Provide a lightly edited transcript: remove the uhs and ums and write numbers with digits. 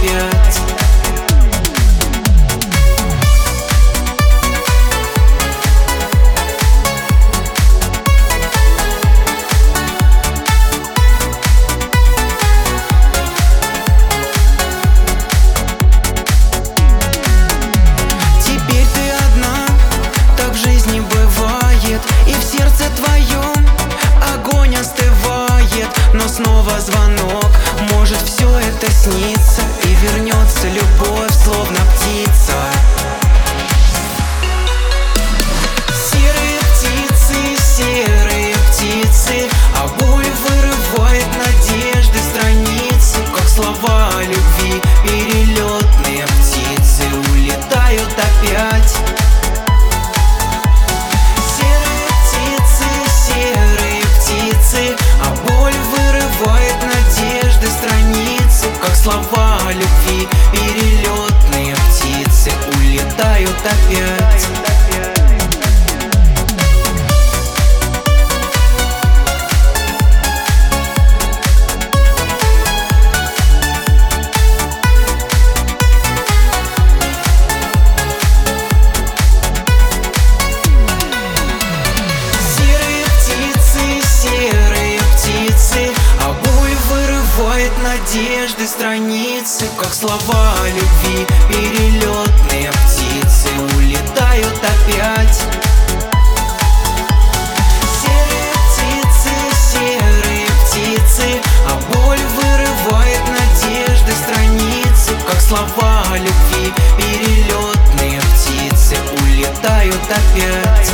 опять. Теперь ты одна, так в жизни бывает, и в сердце твоем огонь остывает. Но снова звонок, может все это снится, и вернется любовь, словно птица. Серые птицы, а боль вырывает надежды страницы, как слова любви. Перелетные птицы улетают опять. Серые птицы, а боль вырывает надежды страницы, как слова любви. Перелетные птицы улетают опять. Надежды страницы, как слова любви. Перелетные птицы улетают опять. Серые птицы, а боль вырывает надежды страницы, как слова любви. Перелетные птицы улетают опять.